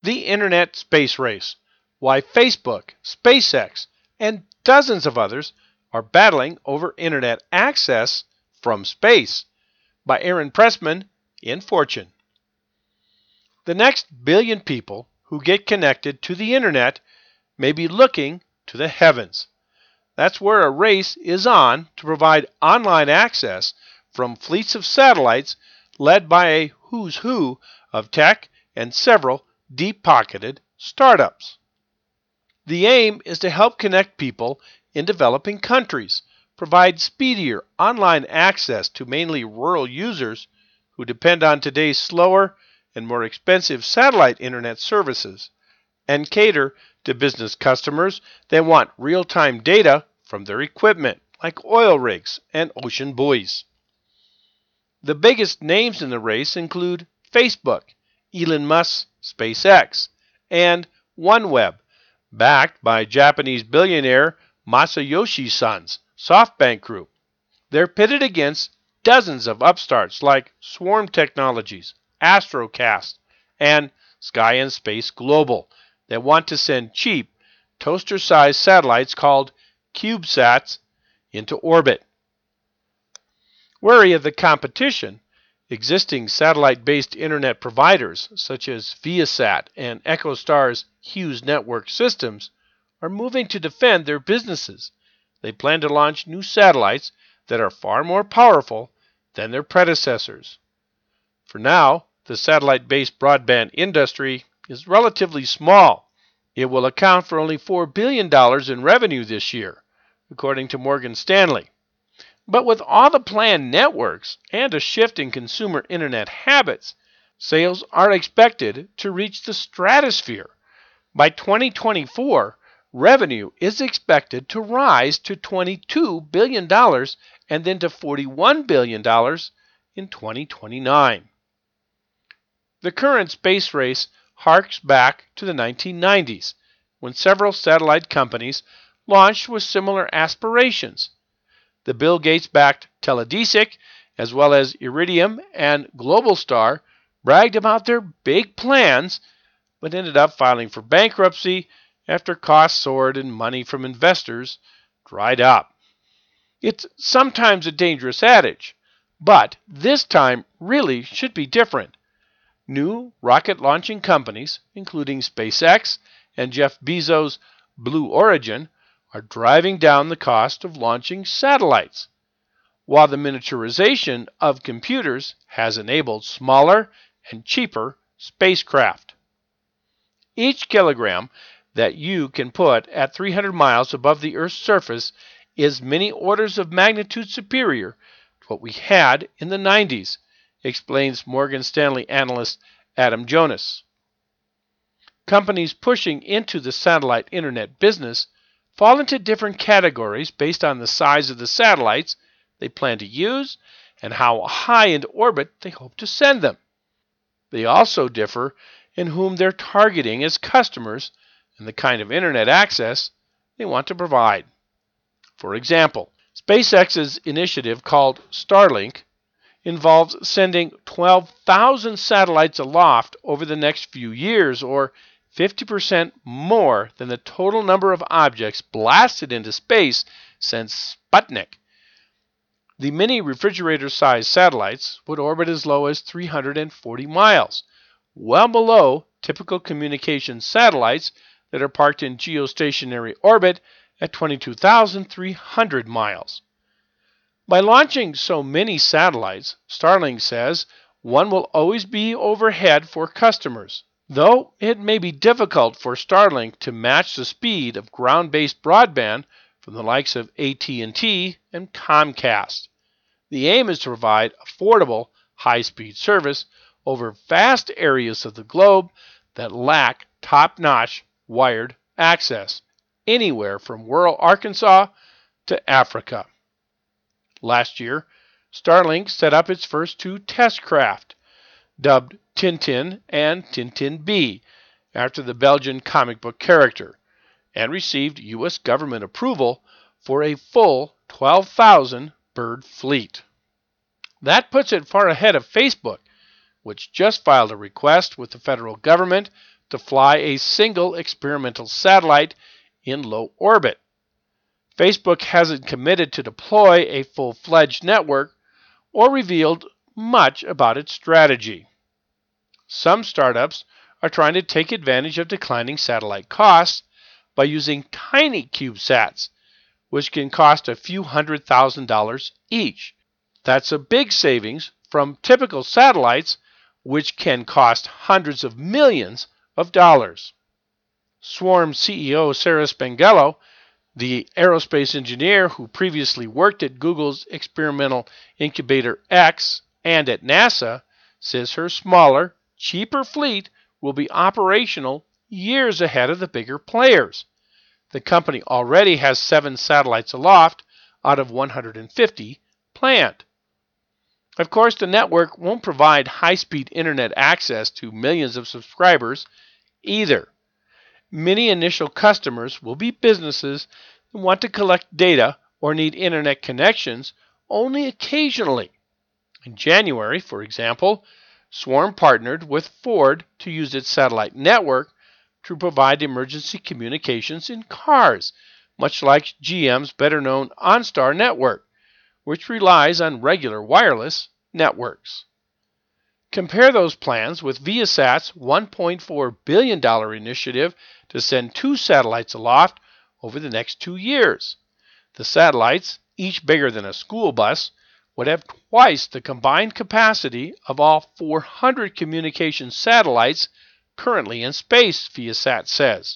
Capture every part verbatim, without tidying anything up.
The Internet Space Race: Why Facebook, SpaceX, and dozens of others are battling over Internet access from space, by Aaron Pressman in Fortune. The next billion people who get connected to the Internet may be looking to the heavens. That's where a race is on to provide online access from fleets of satellites led by a who's who of tech and several deep-pocketed startups. The aim is to help connect people in developing countries, provide speedier online access to mainly rural users who depend on today's slower and more expensive satellite internet services, and cater to business customers that want real-time data from their equipment, like oil rigs and ocean buoys. The biggest names in the race include Facebook, Elon Musk's SpaceX, and OneWeb, backed by Japanese billionaire Masayoshi Son's SoftBank Group. They're pitted against dozens of upstarts like Swarm Technologies, Astrocast, and Sky and Space Global that want to send cheap, toaster-sized satellites called CubeSats into orbit. Wary of the competition, existing satellite-based internet providers such as Viasat and EchoStar's Hughes Network Systems are moving to defend their businesses. They plan to launch new satellites that are far more powerful than their predecessors. For now, the satellite-based broadband industry is relatively small. It will account for only four billion dollars in revenue this year, according to Morgan Stanley. But with all the planned networks and a shift in consumer internet habits, sales are expected to reach the stratosphere. By twenty twenty-four, revenue is expected to rise to twenty-two billion dollars and then to forty-one billion dollars in twenty twenty-nine. The current space race harks back to the nineteen nineties, when several satellite companies launched with similar aspirations. The Bill Gates-backed Teledesic, as well as Iridium and Globalstar, bragged about their big plans, but ended up filing for bankruptcy after costs soared and money from investors dried up. It's sometimes a dangerous adage, but this time really should be different. New rocket launching companies, including SpaceX and Jeff Bezos' Blue Origin, are driving down the cost of launching satellites, while the miniaturization of computers has enabled smaller and cheaper spacecraft. Each kilogram that you can put at three hundred miles above the Earth's surface is many orders of magnitude superior to what we had in the nineties, explains Morgan Stanley analyst Adam Jonas. Companies pushing into the satellite internet business fall into different categories based on the size of the satellites they plan to use and how high into orbit they hope to send them. They also differ in whom they're targeting as customers and the kind of internet access they want to provide. For example, SpaceX's initiative called Starlink involves sending twelve thousand satellites aloft over the next few years, or fifty percent more than the total number of objects blasted into space since Sputnik. The mini refrigerator-sized satellites would orbit as low as three hundred forty miles, well below typical communication satellites that are parked in geostationary orbit at twenty-two thousand three hundred miles. By launching so many satellites, Starlink says one will always be overhead for customers, though it may be difficult for Starlink to match the speed of ground-based broadband from the likes of A T and T and Comcast. The aim is to provide affordable, high-speed service over vast areas of the globe that lack top-notch wired access, anywhere from rural Arkansas to Africa. Last year, Starlink set up its first two test craft, dubbed Tintin and Tintin B, after the Belgian comic book character, and received U S government approval for a full twelve thousand bird fleet. That puts it far ahead of Facebook, which just filed a request with the federal government to fly a single experimental satellite in low orbit. Facebook hasn't committed to deploy a full-fledged network or revealed much about its strategy. Some startups are trying to take advantage of declining satellite costs by using tiny CubeSats, which can cost a few hundred thousand dollars each. That's a big savings from typical satellites, which can cost hundreds of millions of dollars. Swarm C E O Sarah Spangelo, the aerospace engineer who previously worked at Google's experimental incubator X and at NASA, says her smaller, cheaper fleet will be operational years ahead of the bigger players. The company already has seven satellites aloft out of one hundred fifty planned. Of course, the network won't provide high-speed internet access to millions of subscribers either. Many initial customers will be businesses that want to collect data or need internet connections only occasionally. In January, for example, Swarm partnered with Ford to use its satellite network to provide emergency communications in cars, much like G M's better-known OnStar network, which relies on regular wireless networks. Compare those plans with Viasat's one point four billion dollars initiative to send two satellites aloft over the next two years. The satellites, each bigger than a school bus, would have twice the combined capacity of all four hundred communication satellites currently in space, Viasat says.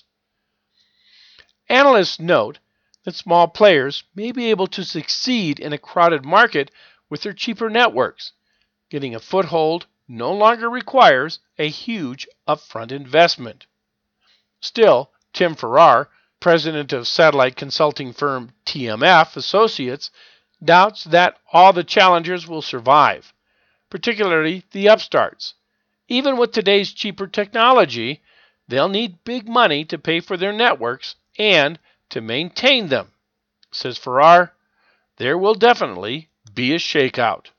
Analysts note that small players may be able to succeed in a crowded market with their cheaper networks. Getting a foothold no longer requires a huge upfront investment. Still, Tim Farrar, president of satellite consulting firm T M F Associates, doubts that all the challengers will survive, particularly the upstarts. Even with today's cheaper technology, they'll need big money to pay for their networks and to maintain them. Says Farrar, there will definitely be a shakeout.